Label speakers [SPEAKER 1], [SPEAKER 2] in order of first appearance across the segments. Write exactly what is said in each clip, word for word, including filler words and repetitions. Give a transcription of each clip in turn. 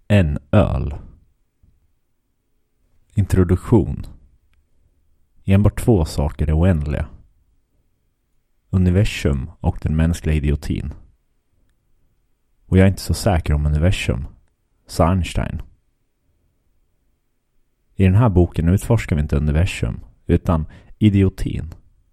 [SPEAKER 1] En öl. Introduktion. Enbart två saker är oändliga. Universum och den mänskliga idiotin. Och jag är inte så säker om universum, sa Einstein. I den här boken utforskar vi inte universum, utan idiotin.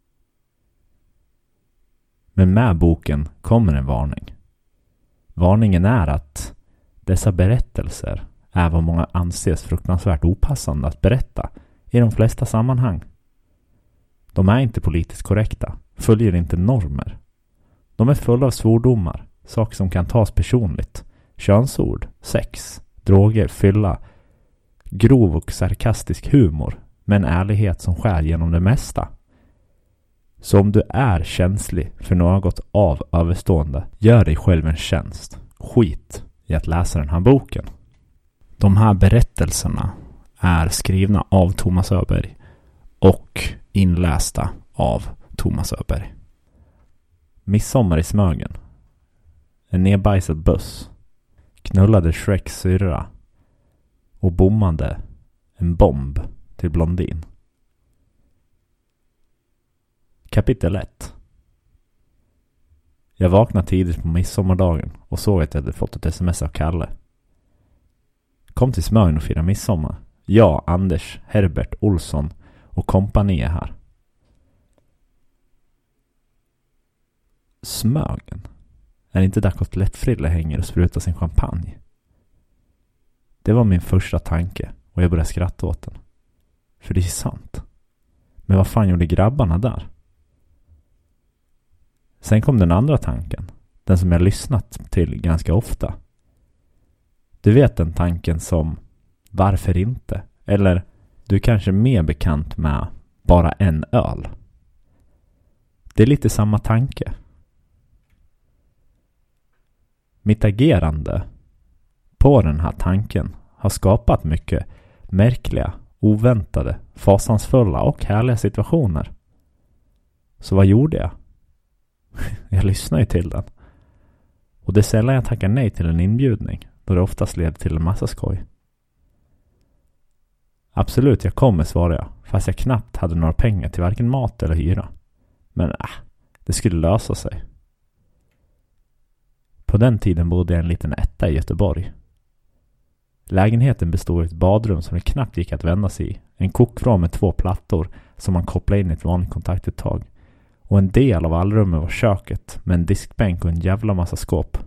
[SPEAKER 1] Men med boken kommer en varning. Varningen är att dessa berättelser är vad många anses fruktansvärt opassande att berätta i de flesta sammanhang. De är inte politiskt korrekta, följer inte normer. De är fulla av svordomar, saker som kan tas personligt, könsord, sex, droger, fylla, grov och sarkastisk humor, med en ärlighet som skär genom det mesta. Så om du är känslig för något av överstående, gör dig själv en tjänst. Skit i att läsa den här boken. De här berättelserna är skrivna av Thomas Öberg och inlästa av Thomas Öberg. Midsommar i Smögen. En nedbajsad buss knullade Shreks syrra och bommade en bomb till Blondin. Kapitel ett. Jag vaknade tidigt på midsommardagen och såg att jag hade fått ett sms av Kalle. Kom till Smögen och fira midsommar. Jag, Anders, Herbert, Olsson och kompani är här. Smögen? Är det inte där Kotlettfrille hänger och sprutar sin champagne? Det var min första tanke och jag började skratta åt den. För det är sant. Men vad fan gjorde grabbarna där? Sen kom den andra tanken. Den som jag lyssnat till ganska ofta. Du vet den tanken som varför inte? Eller du är kanske mer bekant med bara en öl. Det är lite samma tanke. Mitt agerande på den här tanken har skapat mycket märkliga, oväntade, fasansfulla och härliga situationer. Så vad gjorde jag? Jag lyssnade ju till den. Och det är sällan jag tackar nej till en inbjudning, då det oftast leder till en massa skoj. Absolut, jag kommer, svarade jag, fast jag knappt hade några pengar till varken mat eller hyra. Men äh, det skulle lösa sig. På den tiden bodde jag i en liten etta i Göteborg. Lägenheten bestod av ett badrum som det knappt gick att vända sig i, en kokvrå med två plattor som man kopplade in i ett vanligt kontaktuttag. Och en del av allrummet var köket med en diskbänk och en jävla massa skåp.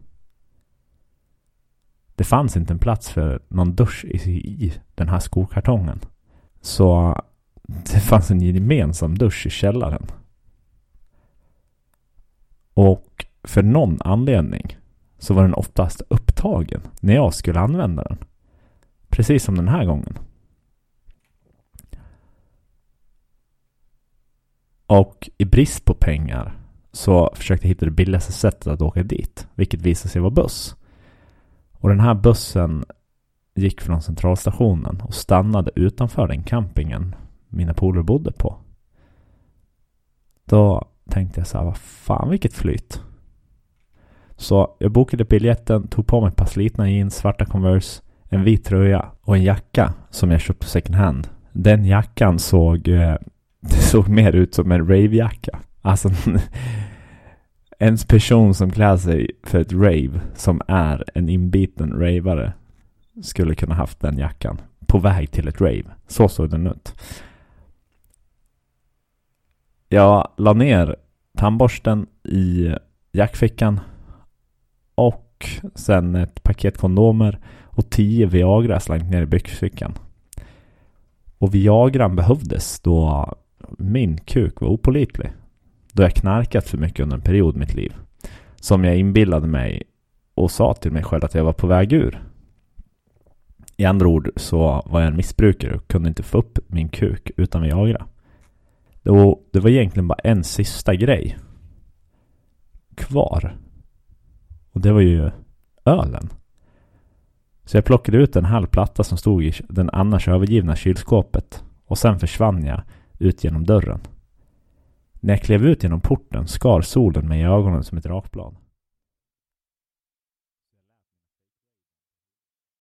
[SPEAKER 1] Det fanns inte en plats för någon dusch i, i den här skokartongen. Så det fanns en gemensam dusch i källaren. Och för någon anledning så var den oftast upptagen när jag skulle använda den. Precis som den här gången. Och i brist på pengar så försökte jag hitta det billigaste sättet att åka dit, vilket visade sig vara buss. Och den här bussen gick från centralstationen och stannade utanför den campingen mina polare bodde på. Då tänkte jag så här, vad fan, vilket flyt. Så jag bokade biljetten, tog på mig ett par slitna jeans, svarta Converse, en vit tröja och en jacka som jag köpte second hand. Den jackan såg... Eh, Det såg mer ut som en ravejacka. Alltså en person som klär sig för ett rave, som är en inbiten ravare, skulle kunna haft den jackan på väg till ett rave. Så såg den ut. Jag la ner tandborsten i jackfickan och sen ett paket kondomer och tio Viagra slängt ner i byxfickan. Och Viagran behövdes då min kuk var opålitlig. Då jag knarkat för mycket under en period i mitt liv. Som jag inbillade mig och sa till mig själv att jag var på väg ur. I andra ord så var jag en missbrukare och kunde inte få upp min kuk utan Viagra. Det var, det var egentligen bara en sista grej kvar. Och det var ju ölen. Så jag plockade ut en halv platta som stod i den annars övergivna kylskåpet. Och sen försvann jag ut genom dörren. När jag klev ut genom porten skar solen mig i ögonen som ett rakblad.